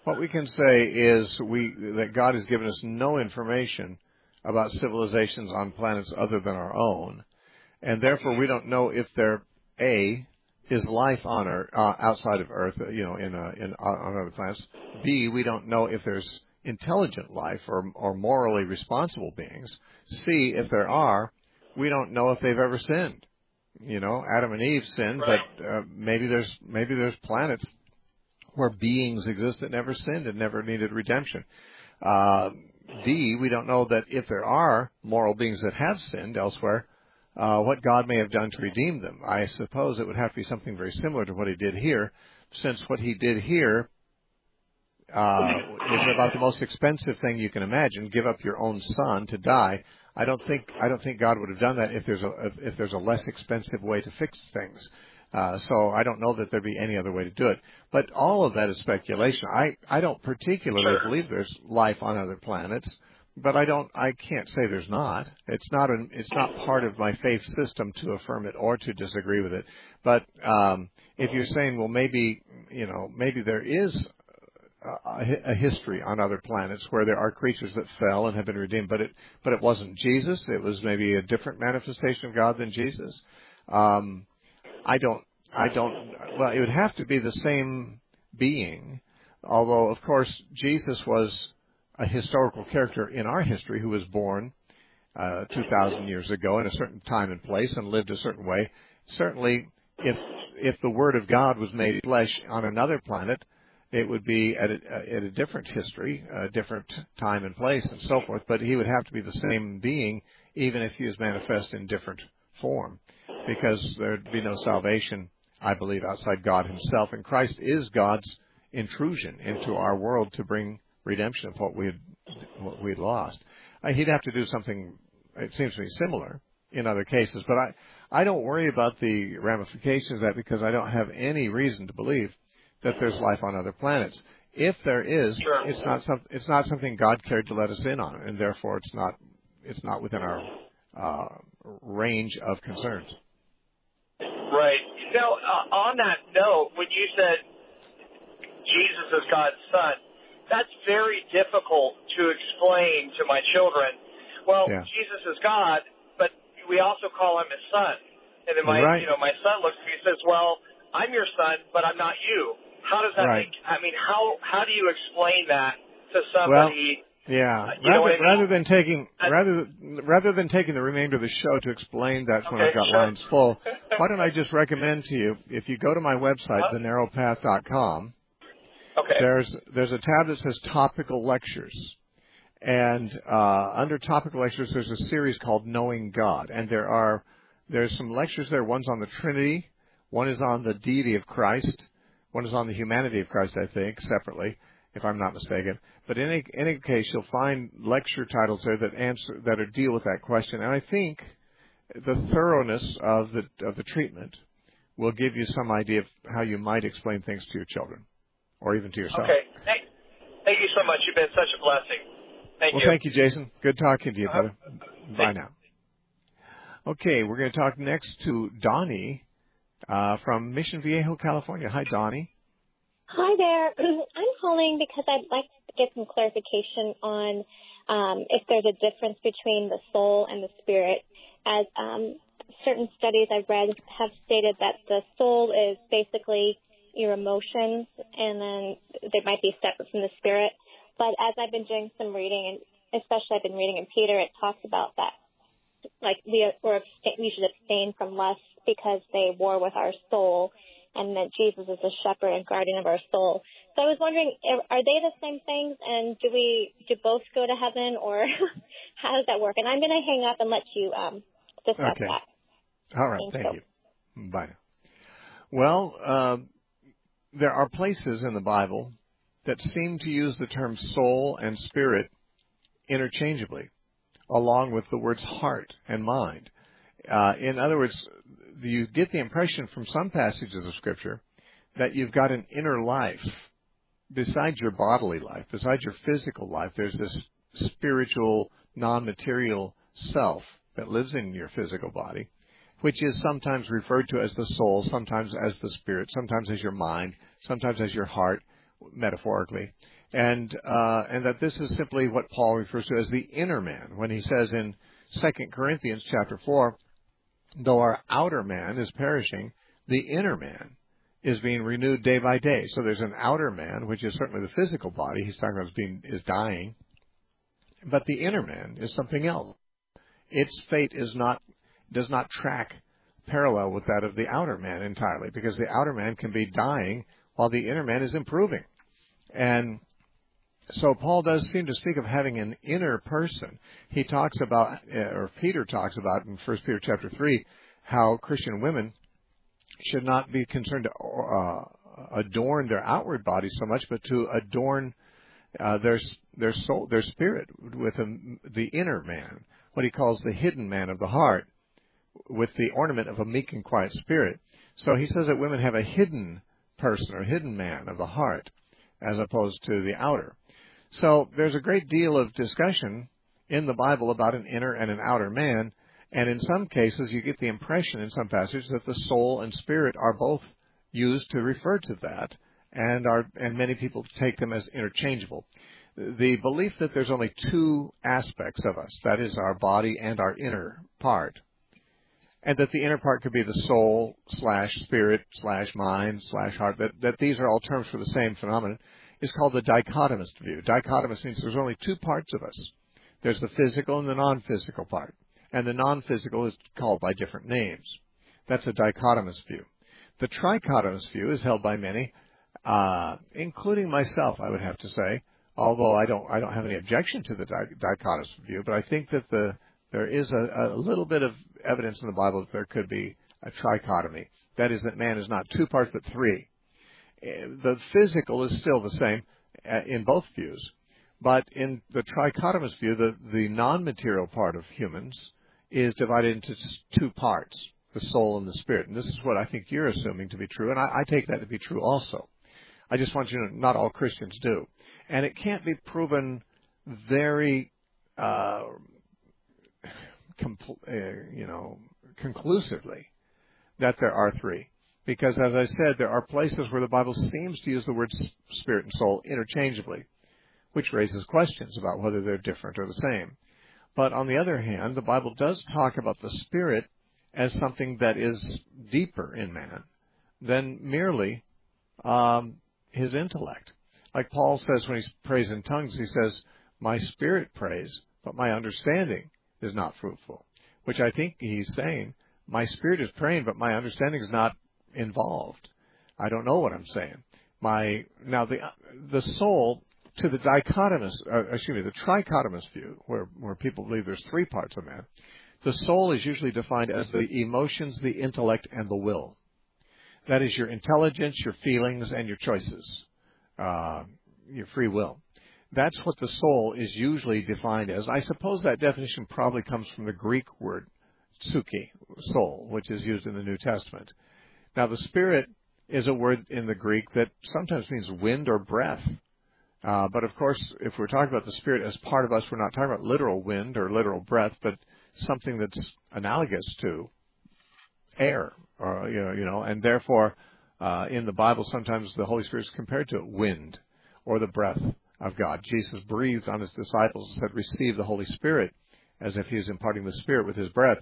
What we can say is we that God has given us no information about civilizations on planets other than our own, and therefore we don't know if there A is life on Earth uh, outside of Earth, you know, in uh, in on other planets. B, we don't know if there's intelligent life or or morally responsible beings. C, if there are, we don't know if they've ever sinned. You know, Adam and Eve sinned, Right. but uh, maybe there's maybe there's planets where beings exist that never sinned and never needed redemption. Uh, D, we don't know that if there are moral beings that have sinned elsewhere, uh, what God may have done to redeem them. I suppose it would have to be something very similar to what he did here, since what he did here uh, is about the most expensive thing you can imagine. Give up your own son to die. I don't think I don't think God would have done that if there's a if there's a less expensive way to fix things. Uh, so I don't know that there'd be any other way to do it. But all of that is speculation. I, I don't particularly Sure. believe there's life on other planets, but I don't I can't say there's not. It's not an, it's not part of my faith system to affirm it or to disagree with it. But um, if you're saying, well, maybe you know maybe there is a, a history on other planets where there are creatures that fell and have been redeemed, but it but it wasn't Jesus. It was maybe a different manifestation of God than Jesus. Um, I don't, I don't, well, it would have to be the same being, although, of course, Jesus was a historical character in our history who was born uh, two thousand years ago in a certain time and place and lived a certain way. Certainly, if if the Word of God was made flesh on another planet, it would be at a, at a different history, a different time and place and so forth, but he would have to be the same being even if he was manifest in different form. Because there'd be no salvation, I believe, outside God himself. And Christ is God's intrusion into our world to bring redemption of what we had, what we had lost. Uh, he'd have to do something, it seems to me, similar in other cases. But I, I don't worry about the ramifications of that because I don't have any reason to believe that there's life on other planets. If there is, Sure. it's not some, it's not something God cared to let us in on, and therefore it's not it's not within our uh, range of concerns. Right. Now, uh, on that note, when you said Jesus is God's son, that's very difficult to explain to my children. Well, Yeah. Jesus is God, but we also call him his son. And then my, Right. you know, my son looks at me and says, "Well, I'm your son, but I'm not you." How does that Right. make? I mean, how how do you explain that to somebody? Yeah. Uh, you know rather, what I mean? rather than taking I- rather rather than taking the remainder of the show to explain that when Okay, I've got sure. lines full, why don't I just recommend to you, if you go to my website, Huh? the narrow path dot com, Okay. there's there's a tab that says topical lectures. And uh, under topical lectures, there's a series called Knowing God, and there are there's some lectures there. One's on the Trinity, one is on the deity of Christ, one is on the humanity of Christ, I think, separately, if I'm not mistaken. But in any, any case, you'll find lecture titles there that answer that are, deal with that question. And I think the thoroughness of the of the treatment will give you some idea of how you might explain things to your children, or even to yourself. Okay. Thank, thank you so much. You've been such a blessing. Thank Well, you. thank you, Jason. Good talking to you, Uh-huh. brother. Bye now. Okay, we're going to talk next to Donnie uh, from Mission Viejo, California. Hi, Donnie. Hi there. I'm calling because I'd like to get some clarification on um, if there's a difference between the soul and the spirit. As um, certain studies I've read have stated that the soul is basically your emotions, and then they might be separate from the spirit. But as I've been doing some reading, and especially I've been reading in Peter, it talks about that, like we are, or we should abstain from lust because they war with our soul, and that Jesus is the shepherd and guardian of our soul. So I was wondering, are they the same things, and do we do both go to heaven, or how does that work? And I'm going to hang up and let you um, discuss Okay. that. All right, Thank thank you. you. Bye now. Well, uh, there are places in the Bible that seem to use the term soul and spirit interchangeably, along with the words heart and mind. Uh, in other words, you get the impression from some passages of Scripture that you've got an inner life besides your bodily life, besides your physical life. There's this spiritual, non-material self that lives in your physical body, which is sometimes referred to as the soul, sometimes as the spirit, sometimes as your mind, sometimes as your heart, metaphorically, and uh, and that this is simply what Paul refers to as the inner man when he says in Second Corinthians chapter four, though our outer man is perishing, the inner man is being renewed day by day. So there's an outer man, which is certainly the physical body. He's talking about as being is dying, but the inner man is something else. Its fate is not does not track parallel with that of the outer man entirely, because the outer man can be dying while the inner man is improving. And so Paul does seem to speak of having an inner person. He talks about, or Peter talks about in First Peter chapter three, how Christian women should not be concerned to uh, adorn their outward body so much, but to adorn uh, their their soul, their spirit with a, the inner man, what he calls the hidden man of the heart, with the ornament of a meek and quiet spirit. So he says that women have a hidden person or hidden man of the heart as opposed to the outer. So there's a great deal of discussion in the Bible about an inner and an outer man, and in some cases you get the impression in some passages that the soul and spirit are both used to refer to that, and are and many people take them as interchangeable. The belief that there's only two aspects of us, that is our body and our inner part, and that the inner part could be the soul slash spirit slash mind slash heart, that, that these are all terms for the same phenomenon, is called the dichotomist view. Dichotomist means there's only two parts of us. There's the physical and the non-physical part. And the non-physical is called by different names. That's a dichotomist view. The trichotomist view is held by many, uh, including myself, I would have to say, although I don't I don't have any objection to the di- dichotomist view, but I think that the there is a, a little bit of evidence in the Bible that there could be a trichotomy. That is, that man is not two parts but three. The physical is still the same in both views, but in the trichotomous view, the, the non-material part of humans is divided into two parts, the soul and the spirit. And this is what I think you're assuming to be true, and I, I take that to be true also. I just want you to know not all Christians do. And it can't be proven very, uh, compl- uh, you know, conclusively that there are three. Because, as I said, there are places where the Bible seems to use the words spirit and soul interchangeably, which raises questions about whether they're different or the same. But on the other hand, the Bible does talk about the spirit as something that is deeper in man than merely um, his intellect. Like Paul says when he prays in tongues, he says, my spirit prays, but my understanding is not fruitful. Which I think he's saying, my spirit is praying, but my understanding is not involved. I don't know what I'm saying. My now the the soul to the dichotomous, uh, excuse me, the trichotomous view, where where people believe there's three parts of man. The soul is usually defined as the emotions, the intellect, and the will. That is your intelligence, your feelings, and your choices, uh, your free will. That's what the soul is usually defined as. I suppose that definition probably comes from the Greek word psyche, soul, which is used in the New Testament. Now, the spirit is a word in the Greek that sometimes means wind or breath. Uh, but, of course, if we're talking about the spirit as part of us, we're not talking about literal wind or literal breath, but something that's analogous to air, or you know, you know and therefore, uh, in the Bible, sometimes the Holy Spirit is compared to wind or the breath of God. Jesus breathed on his disciples and said, receive the Holy Spirit, as if he was imparting the Spirit with his breath.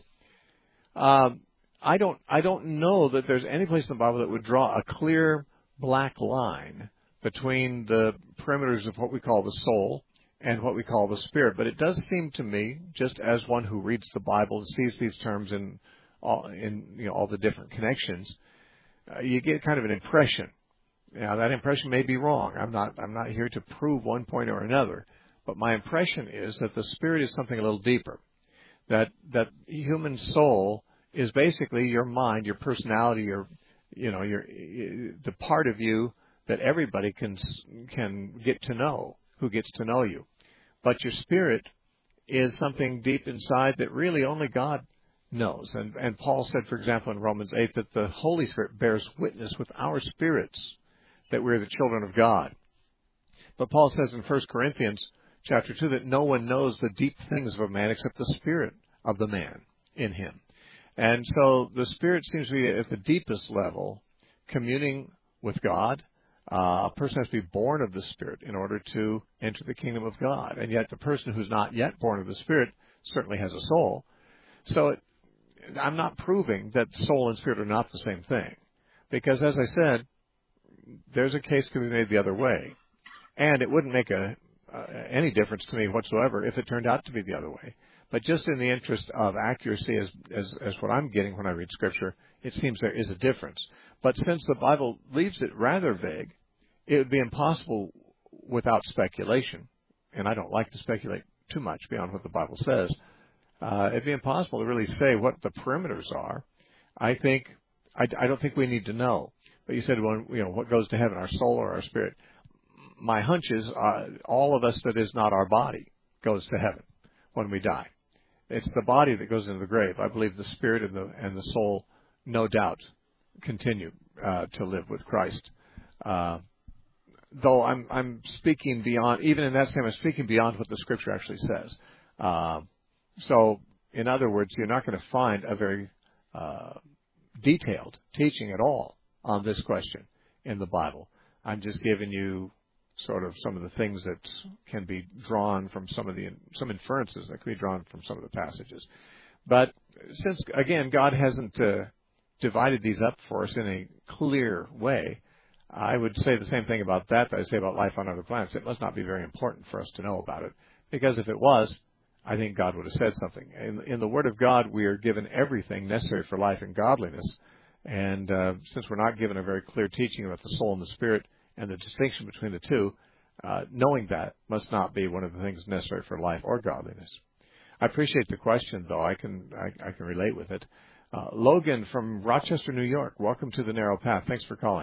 Um, I don't I don't know that there's any place in the Bible that would draw a clear black line between the perimeters of what we call the soul and what we call the spirit. But it does seem to me, just as one who reads the Bible and sees these terms in all, in you know, all the different connections, uh, you get kind of an impression. Now, that impression may be wrong. I'm not I'm not here to prove one point or another, but my impression is that the spirit is something a little deeper. That that human soul is basically your mind, your personality, your, you know, your the part of you that everybody can can get to know, who gets to know you. But your spirit is something deep inside that really only God knows. And and Paul said, for example, in Romans eight, that the Holy Spirit bears witness with our spirits that we're the children of God. But Paul says in First Corinthians chapter two that no one knows the deep things of a man except the spirit of the man in him. And so the spirit seems to be at the deepest level communing with God, Uh, a person has to be born of the Spirit in order to enter the kingdom of God. And yet the person who's not yet born of the Spirit certainly has a soul. So it, I'm not proving that soul and spirit are not the same thing. Because as I said, there's a case to be made the other way. And it wouldn't make a, uh, any difference to me whatsoever if it turned out to be the other way. But just in the interest of accuracy as, as, as what I'm getting when I read Scripture, it seems there is a difference. But since the Bible leaves it rather vague, it would be impossible without speculation, and I don't like to speculate too much beyond what the Bible says. Uh, it'd be impossible to really say what the perimeters are. I think, I, I don't think we need to know. But you said, well, you know, what goes to heaven, our soul or our spirit? My hunch is uh, all of us that is not our body goes to heaven when we die. It's the body that goes into the grave. I believe the spirit and the and the soul, no doubt, continue uh, to live with Christ. Uh, though I'm I'm speaking beyond, even in that same, I'm speaking beyond what the Scripture actually says. Uh, so, in other words, you're not going to find a very uh, detailed teaching at all on this question in the Bible. I'm just giving you sort of some of the things that can be drawn from some of the, some inferences that can be drawn from some of the passages. But since, again, God hasn't uh, divided these up for us in a clear way, I would say the same thing about that that I say about life on other planets. It must not be very important for us to know about it, because if it was, I think God would have said something. In, in the Word of God, we are given everything necessary for life and godliness. And uh, since we're not given a very clear teaching about the soul and the spirit and the distinction between the two, uh, knowing that must not be one of the things necessary for life or godliness. I appreciate the question, though. I can I, I can relate with it. Uh, Logan from Rochester, New York. Welcome to the Narrow Path. Thanks for calling.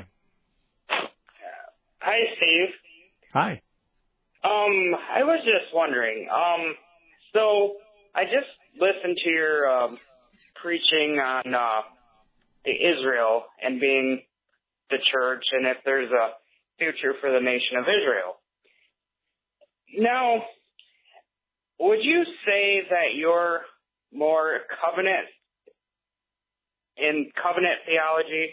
Hi, Steve. Hi. Um, I was just wondering. Um, so I just listened to your um, preaching on uh, the Israel and being the church, and if there's a future for the nation of Israel. Now, would you say that you're more covenant in covenant theology?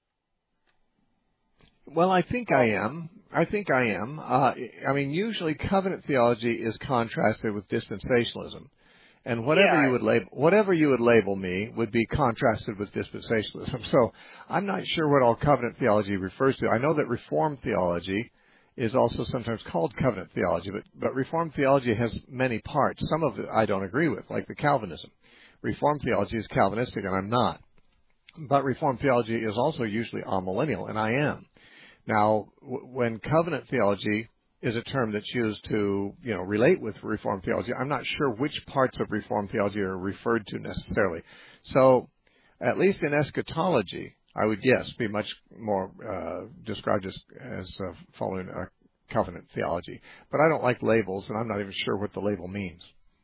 Well, I think I am. I think I am. Uh, I mean, usually covenant theology is contrasted with dispensationalism. And whatever yeah. you would label, whatever you would label me would be contrasted with dispensationalism. So I'm not sure what all covenant theology refers to. I know that Reformed theology is also sometimes called covenant theology, but, but Reformed theology has many parts. Some of it I don't agree with, like the Calvinism. Reformed theology is Calvinistic, and I'm not. But Reformed theology is also usually amillennial, and I am. Now, w- when covenant theology is a term that's used to, you know, relate with Reformed theology, I'm not sure which parts of Reformed theology are referred to necessarily. So, at least in eschatology, I would, yes, be much more uh, described as, as uh, following a covenant theology. But I don't like labels, and I'm not even sure what the label means.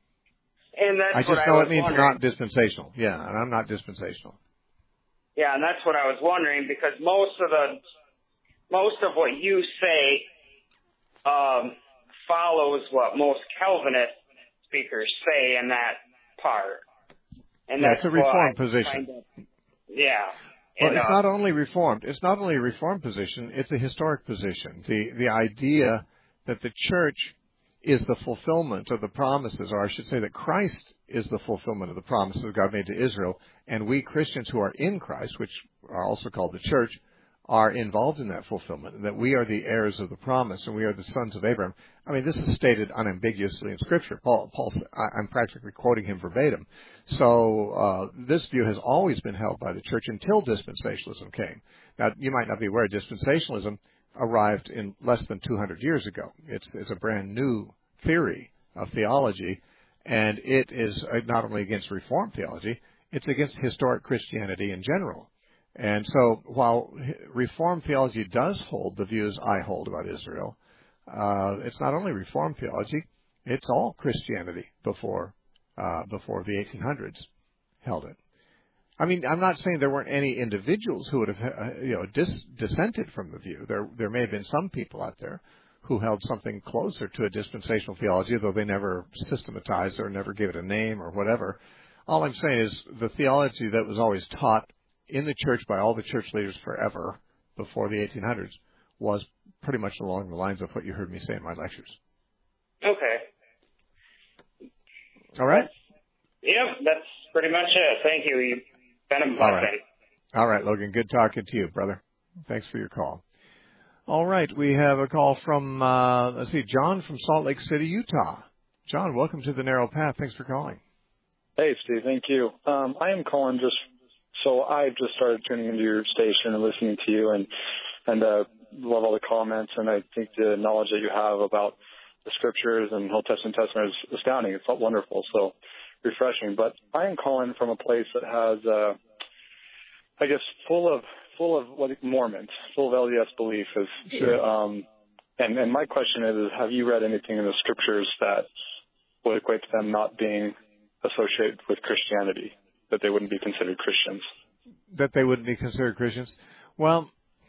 And that's I just what know I was it means wondering. not dispensational. Yeah, and I'm not dispensational. Yeah, and that's what I was wondering, because most of the most of what you say um, follows what most Calvinist speakers say in that part. And yeah, that's it's a Reformed what I position. Kind of, yeah. Well, and, it's uh, not only Reformed. It's not only a Reformed position. It's a historic position. The the idea that the church is the fulfillment of the promises, or I should say that Christ is the fulfillment of the promises God made to Israel, and we Christians who are in Christ, which are also called the church, are involved in that fulfillment, and that we are the heirs of the promise, and we are the sons of Abraham. I mean, this is stated unambiguously in Scripture. Paul, Paul I, I'm practically quoting him verbatim. So uh, this view has always been held by the church until dispensationalism came. Now, you might not be aware, dispensationalism arrived in less than two hundred years ago. It's, it's a brand new theory of theology, and it is not only against Reformed theology, it's against historic Christianity in general. And so while Reformed theology does hold the views I hold about Israel, uh, it's not only Reformed theology, it's all Christianity before uh, before the eighteen hundreds held it. I mean, I'm not saying there weren't any individuals who would have, uh, you know, dis- dissented from the view. There, there may have been some people out there who held something closer to a dispensational theology, though they never systematized or never gave it a name or whatever. All I'm saying is the theology that was always taught in the church by all the church leaders forever before the eighteen hundreds was pretty much along the lines of what you heard me say in my lectures. Okay. All right? Yep, that's pretty much it. Thank you. You've been a blessing. All right. All right, Logan. Good talking to you, brother. Thanks for your call. All right, we have a call from, uh, let's see, John from Salt Lake City, Utah. John, welcome to the Narrow Path. Thanks for calling. Hey, Steve. Thank you. Um, I am calling just so I've just started tuning into your station and listening to you, and and uh, love all the comments, and I think the knowledge that you have about the scriptures and Old Testament Testament is astounding. It's wonderful, so refreshing. But I am calling from a place that has, uh, I guess, full of full of what Mormons, full of L D S belief. Is, sure. um, and, and my question is, is, have you read anything in the scriptures that would equate to them not being associated with Christianity, that they wouldn't be considered Christians? That they wouldn't be considered Christians? Well,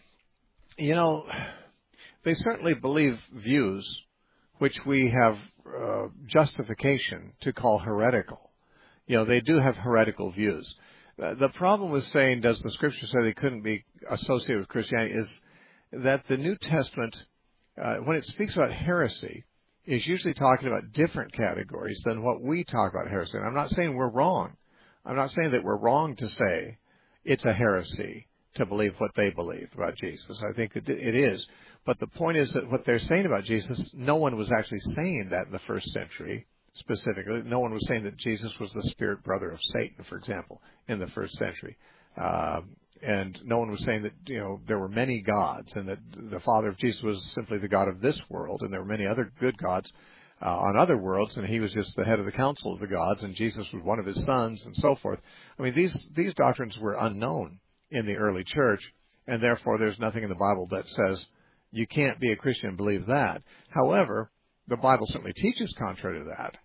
you know, they certainly believe views which we have uh, justification to call heretical. You know, they do have heretical views. Uh, the problem with saying, does the Scripture say they couldn't be associated with Christianity, is that the New Testament, uh, when it speaks about heresy, is usually talking about different categories than what we talk about heresy. And I'm not saying we're wrong. I'm not saying that we're wrong to say it's a heresy to believe what they believe about Jesus. I think that it is. But the point is that what they're saying about Jesus, no one was actually saying that in the first century specifically. No one was saying that Jesus was the spirit brother of Satan, for example, in the first century. Uh, and no one was saying that, you know, there were many gods and that the Father of Jesus was simply the God of this world and there were many other good gods uh, on other worlds, and he was just the head of the council of the gods, and Jesus was one of his sons, and so forth. I mean, these these doctrines were unknown in the early church, and therefore there's nothing in the Bible that says you can't be a Christian and believe that. However, the Bible certainly teaches contrary to that.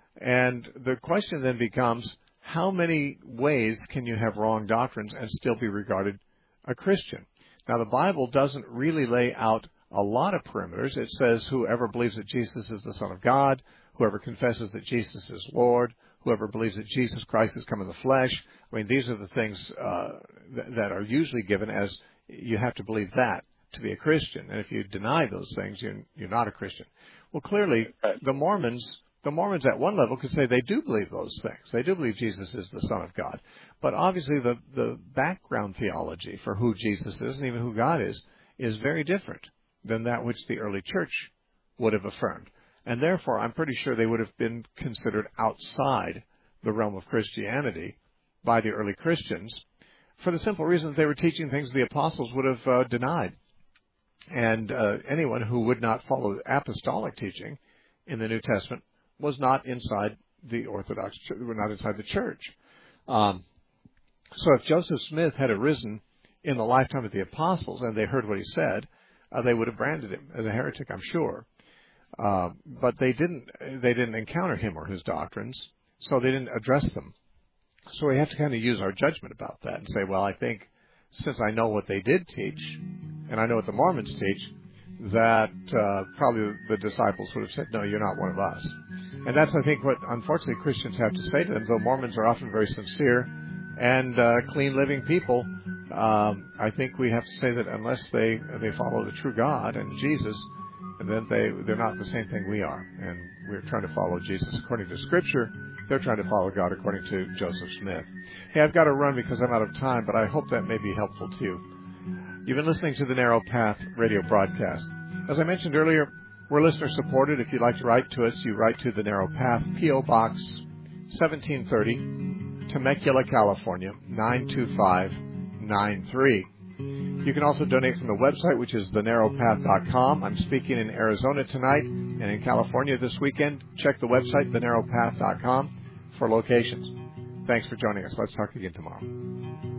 And the question then becomes, how many ways can you have wrong doctrines and still be regarded a Christian? Now, the Bible doesn't really lay out a lot of perimeters. It says whoever believes that Jesus is the Son of God, whoever confesses that Jesus is Lord, whoever believes that Jesus Christ has come in the flesh. I mean, these are the things uh, th- that are usually given as you have to believe that to be a Christian. And if you deny those things, you're, you're not a Christian. Well, clearly, the Mormons... The Mormons at one level could say they do believe those things. They do believe Jesus is the Son of God. But obviously the, the background theology for who Jesus is and even who God is is very different than that which the early church would have affirmed. And therefore, I'm pretty sure they would have been considered outside the realm of Christianity by the early Christians for the simple reason that they were teaching things the apostles would have uh, denied. And uh, anyone who would not follow apostolic teaching in the New Testament was not inside the Orthodox Church, were not inside the church. Um, so if Joseph Smith had arisen in the lifetime of the apostles and they heard what he said, uh, they would have branded him as a heretic, I'm sure. Uh, but they didn't. They didn't encounter him or his doctrines, so they didn't address them. So we have to kind of use our judgment about that and say, well, I think since I know what they did teach, and I know what the Mormons teach, that uh, probably the disciples would have said, no, you're not one of us. And that's, I think, what, unfortunately, Christians have to say to them, though Mormons are often very sincere and uh, clean-living people. Um, I think we have to say that unless they they follow the true God and Jesus, and then they, they're not the same thing we are. And we're trying to follow Jesus according to Scripture. They're trying to follow God according to Joseph Smith. Hey, I've got to run because I'm out of time, but I hope that may be helpful to you. You've been listening to the Narrow Path radio broadcast. As I mentioned earlier, we're listener-supported. If you'd like to write to us, you write to the Narrow Path, P O. Box seventeen thirty, Temecula, California, nine two five nine three. You can also donate from the website, which is the narrow path dot com. I'm speaking in Arizona tonight and in California this weekend. Check the website, the narrow path dot com, for locations. Thanks for joining us. Let's talk again tomorrow.